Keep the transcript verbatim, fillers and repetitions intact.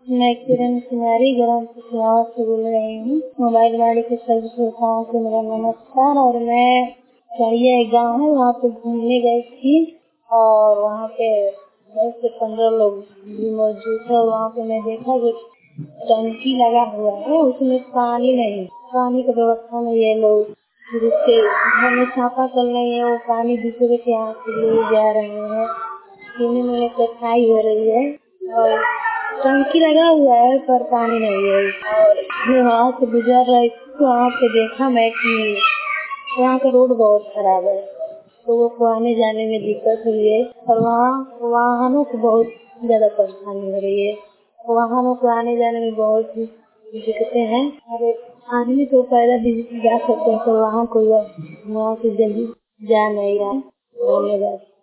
मैं किरण कुमारी ग्राम कुशवाहा से बोल रही हूँ। मोबाइल गाड़ी के सभी श्रोताओं को मेरा नमस्कार। और मैं चढ़िया एक गाँव है, वहाँ पे घूमने गई थी और वहाँ पे दस से पंद्रह लोग भी मौजूद है। वहाँ पे मैं देखा जो टंकी लगा हुआ है, उसमें पानी नहीं, पानी की व्यवस्था नहीं है। लोग जिसके घर में छापा चल रही है, वो पानी दूसरे के यहाँ से ले जा रहे हैं। पीने में कठिनाई हो रही है और टंकी लगा हुआ है पर पानी नहीं है। और मैं वहाँ से गुजर रही थी, वहाँ पे देखा मैं कि वहाँ का रोड बहुत खराब है, लोगों को आने जाने में दिक्कत हुई है और वहाँ वाहनों को बहुत ज्यादा परेशानी हो रही है। वाहनों को आने जाने में बहुत दिक्कतें हैं। अरे आदमी तो पैदल भी जा सकते हैं, तो वहाँ कोई वहाँ से जल्दी जा नहीं रहा है। धन्यवाद।